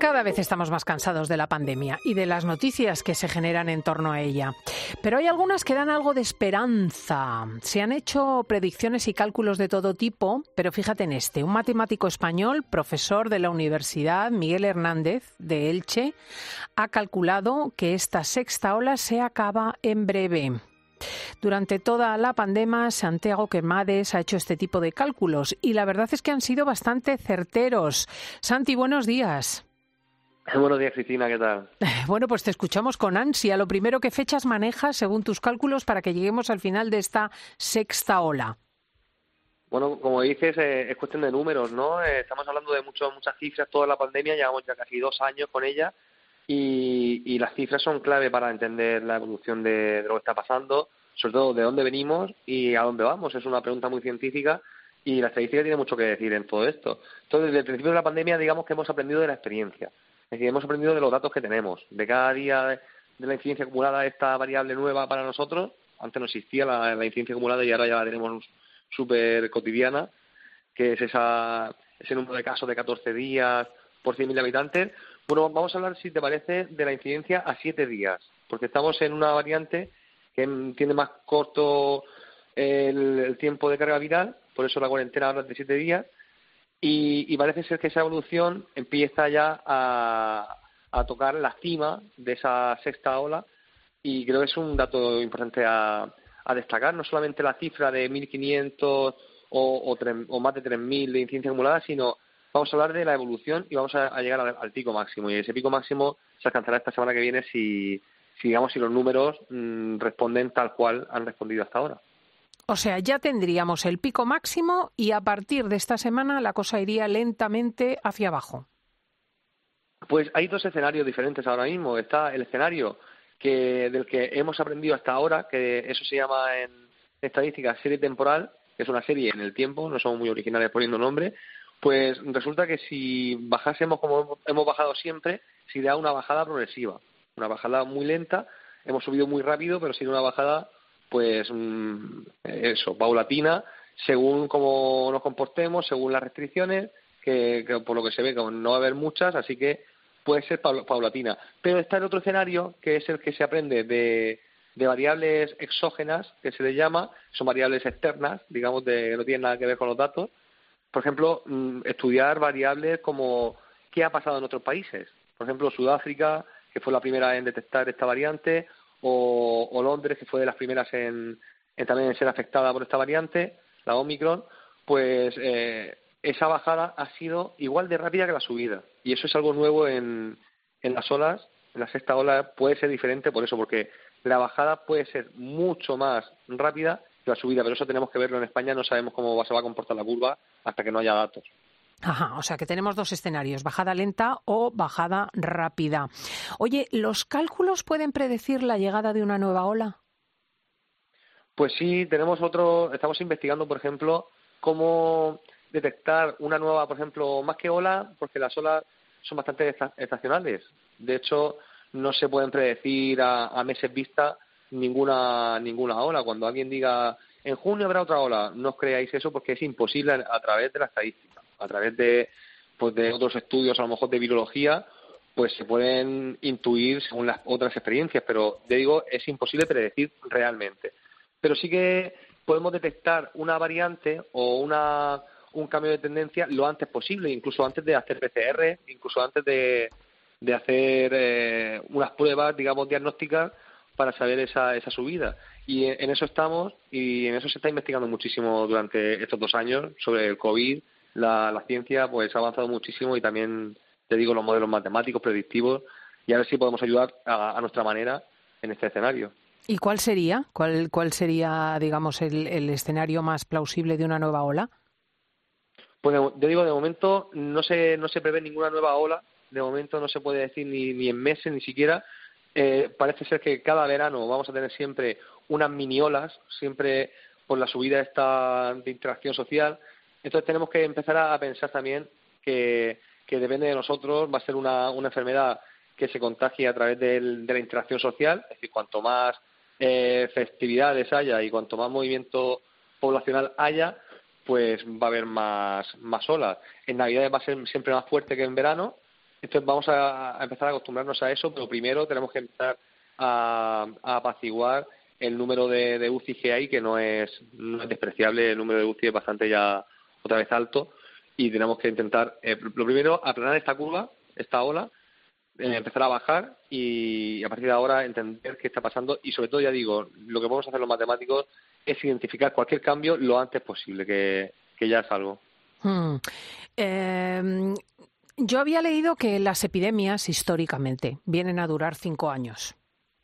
Cada vez estamos más cansados de la pandemia y de las noticias que se generan en torno a ella. Pero hay algunas que dan algo de esperanza. Se han hecho predicciones y cálculos de todo tipo, pero fíjate en este. Un matemático español, profesor de la Universidad, Miguel Hernández, de Elche, ha calculado que esta sexta ola se acaba en breve. Durante toda la pandemia, Santiago Quemades ha hecho este tipo de cálculos y la verdad es que han sido bastante certeros. Santi, buenos días. Buenos días, Cristina, ¿qué tal? Bueno, pues te escuchamos con ansia. Lo primero, ¿qué fechas manejas, según tus cálculos, para que lleguemos al final de esta sexta ola? Bueno, como dices, es cuestión de números, ¿no? Estamos hablando de muchas cifras toda la pandemia, llevamos ya casi 2 años con ella y las cifras son clave para entender la evolución de lo que está pasando, sobre todo de dónde venimos y a dónde vamos. Es una pregunta muy científica y la estadística tiene mucho que decir en todo esto. Entonces, desde el principio de la pandemia, digamos que hemos aprendido de la experiencia. Es decir, hemos aprendido de los datos que tenemos. De cada día de la incidencia acumulada, esta variable nueva para nosotros, antes no existía la incidencia acumulada y ahora ya la tenemos súper cotidiana, que es ese número de casos de 14 días por 100.000 habitantes. Bueno, vamos a hablar, si te parece, de la incidencia a 7 días, porque estamos en una variante que tiene más corto el tiempo de carga viral, por eso la cuarentena habla de 7 días, y parece ser que esa evolución empieza ya a tocar la cima de esa sexta ola, y creo que es un dato importante a destacar, no solamente la cifra de 1.500 o más de 3.000 de incidencia acumulada, sino vamos a hablar de la evolución y vamos a llegar al pico máximo. Y ese pico máximo se alcanzará esta semana que viene si los números responden tal cual han respondido hasta ahora. O sea, ya tendríamos el pico máximo y a partir de esta semana la cosa iría lentamente hacia abajo. Pues hay 2 escenarios diferentes ahora mismo. Está el escenario del que hemos aprendido hasta ahora, que eso se llama en estadística serie temporal, que es una serie en el tiempo, no somos muy originales poniendo nombre. Pues resulta que si bajásemos como hemos bajado siempre, sería una bajada progresiva, una bajada muy lenta. Hemos subido muy rápido, pero sería una bajada, pues paulatina, según cómo nos comportemos, según las restricciones, que por lo que se ve no va a haber muchas, así que puede ser paulatina. Pero está el otro escenario, que es el que se aprende de variables exógenas, que se le llama, son variables externas, digamos, que no tienen nada que ver con los datos. Por ejemplo, estudiar variables como qué ha pasado en otros países. Por ejemplo, Sudáfrica, que fue la primera en detectar esta variante, o Londres, que fue de las primeras en también en ser afectada por esta variante, la Omicron. Pues esa bajada ha sido igual de rápida que la subida. Y eso es algo nuevo en las olas. En la sexta ola puede ser diferente por eso, porque la bajada puede ser mucho más rápida que la subida, pero eso tenemos que verlo en España. No sabemos cómo se va a comportar la curva hasta que no haya datos. Ajá, o sea que tenemos 2 escenarios, bajada lenta o bajada rápida. Oye, ¿los cálculos pueden predecir la llegada de una nueva ola? Pues sí, estamos investigando, por ejemplo, cómo detectar una nueva, por ejemplo, más que ola, porque las olas son bastante estacionales. De hecho, no se pueden predecir a meses vista ninguna ola. Cuando alguien diga en junio habrá otra ola, no os creáis eso, porque es imposible a través de la estadística, a través de otros estudios, a lo mejor de virología, pues se pueden intuir según las otras experiencias, pero te digo, es imposible predecir realmente. Pero sí que podemos detectar una variante o un cambio de tendencia lo antes posible, incluso antes de hacer PCR, incluso antes de hacer unas pruebas, digamos, diagnósticas para saber esa subida. Y en eso estamos, y en eso se está investigando muchísimo durante estos 2 años sobre el COVID. La ciencia pues ha avanzado muchísimo y también, te digo, los modelos matemáticos predictivos, y a ver si podemos ayudar a nuestra manera en este escenario. ¿Y cuál sería? ¿Cuál sería, digamos, el escenario más plausible de una nueva ola? Pues yo digo, de momento no se prevé ninguna nueva ola. De momento no se puede decir ni en meses ni siquiera. Parece ser que cada verano vamos a tener siempre unas mini olas, siempre por la subida esta de interacción social. Entonces tenemos que empezar a pensar también que depende de nosotros. Va a ser una enfermedad que se contagie a través de la interacción social. Es decir, cuanto más festividades haya y cuanto más movimiento poblacional haya, pues va a haber más olas. En Navidades va a ser siempre más fuerte que en verano. Entonces vamos a empezar a acostumbrarnos a eso, pero primero tenemos que empezar a apaciguar el número de UCI que hay, que no es despreciable. El número de UCI es bastante ya otra vez alto, y tenemos que intentar, lo primero, aplanar esta curva, esta ola, empezar a bajar y a partir de ahora entender qué está pasando, y sobre todo, ya digo, lo que podemos hacer los matemáticos es identificar cualquier cambio lo antes posible, que ya es algo. Yo había leído que las epidemias históricamente vienen a durar 5 años.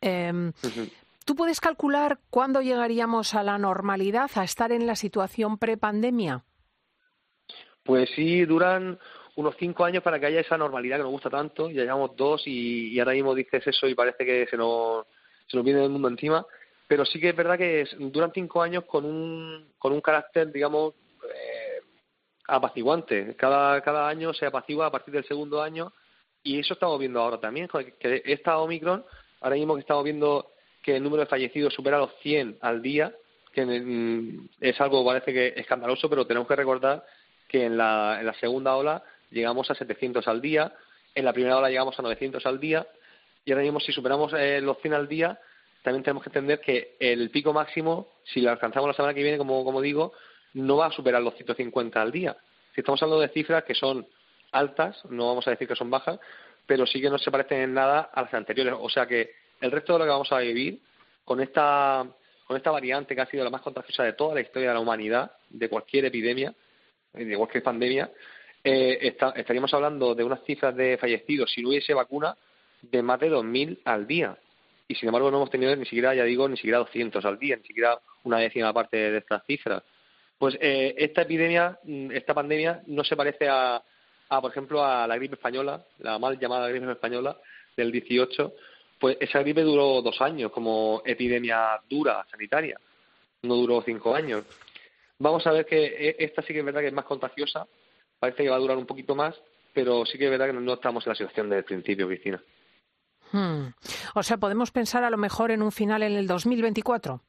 ¿Tú puedes calcular cuándo llegaríamos a la normalidad, a estar en la situación prepandemia? Pues sí, duran unos 5 años para que haya esa normalidad que nos gusta tanto. Ya llevamos 2 y ahora mismo dices eso y parece que se nos viene el mundo encima. Pero sí que es verdad que duran 5 años con un carácter, digamos, apaciguante. Cada año se apacigua a partir del segundo año, y eso estamos viendo ahora también, que esta Omicron, ahora mismo que estamos viendo que el número de fallecidos supera los 100 al día, que es algo parece que escandaloso, pero tenemos que recordar que en la segunda ola llegamos a 700 al día, en la primera ola llegamos a 900 al día, y ahora mismo si superamos los 100 al día, también tenemos que entender que el pico máximo, si lo alcanzamos la semana que viene, como digo, no va a superar los 150 al día. Si estamos hablando de cifras que son altas, no vamos a decir que son bajas, pero sí que no se parecen en nada a las anteriores. O sea que el resto de lo que vamos a vivir con esta variante que ha sido la más contagiosa de toda la historia de la humanidad, de cualquier epidemia, de cualquier pandemia, estaríamos hablando de unas cifras de fallecidos, si no hubiese vacuna, de más de 2.000 al día. Y sin embargo no hemos tenido ni siquiera 200 al día, ni siquiera una décima parte de estas cifras. Pues esta pandemia no se parece por ejemplo, a la gripe española, la mal llamada gripe española del 18. Pues esa gripe duró 2 años como epidemia dura, sanitaria. No duró 5 años. Vamos a ver que esta sí que es verdad que es más contagiosa. Parece que va a durar un poquito más, pero sí que es verdad que no estamos en la situación del principio, Cristina. O sea, ¿podemos pensar a lo mejor en un final en el 2024?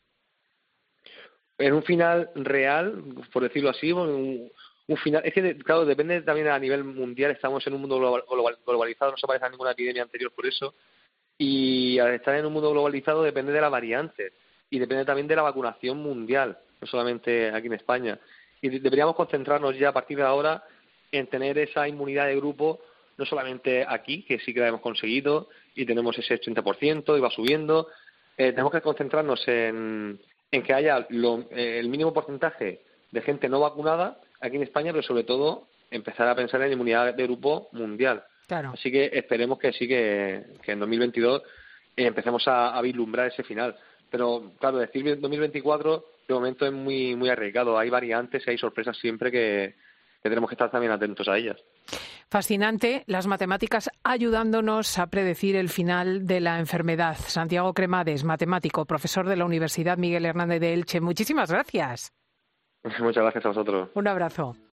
En un final real, por decirlo así, un final. Es que, claro, depende también a nivel mundial. Estamos en un mundo globalizado, no se parece a ninguna epidemia anterior por eso. Y al estar en un mundo globalizado depende de la variante y depende también de la vacunación mundial, no solamente aquí en España. Y deberíamos concentrarnos ya a partir de ahora en tener esa inmunidad de grupo, no solamente aquí, que sí que la hemos conseguido y tenemos ese 80% y va subiendo. Tenemos que concentrarnos en que haya el mínimo porcentaje de gente no vacunada aquí en España, pero sobre todo empezar a pensar en inmunidad de grupo mundial. Claro. Así que esperemos que sí, que en 2022 empecemos a vislumbrar ese final. Pero, claro, decir 2024 de momento es muy, muy arriesgado. Hay variantes y hay sorpresas siempre que tenemos que estar también atentos a ellas. Fascinante, las matemáticas ayudándonos a predecir el final de la enfermedad. Santiago Cremades, matemático, profesor de la Universidad Miguel Hernández de Elche. Muchísimas gracias. Muchas gracias a vosotros. Un abrazo.